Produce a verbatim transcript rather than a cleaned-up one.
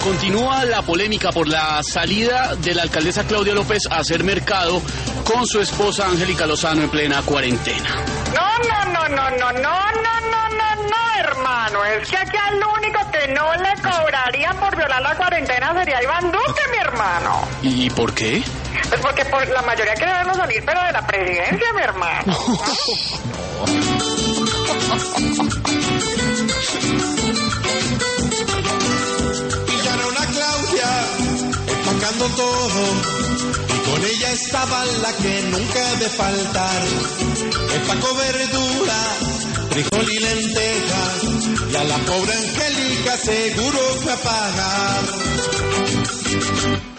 Continúa la polémica por la salida de la alcaldesa Claudia López a hacer mercado con su esposa Angélica Lozano en plena cuarentena. No, no, no, no, no, no, no, no, no, no, hermano. Es que aquí al único que no le cobrarían por violar la cuarentena sería Iván Duque, mi hermano. ¿Y por qué? Pues porque por la mayoría quiere verlo salir, pero de la presidencia, mi hermano. Pillaron a Claudia empacando todo y con ella estaba la que nunca ha de faltar. Empacó verdura, frijol y lentejas y a la pobre Angélica seguro fue a pagar.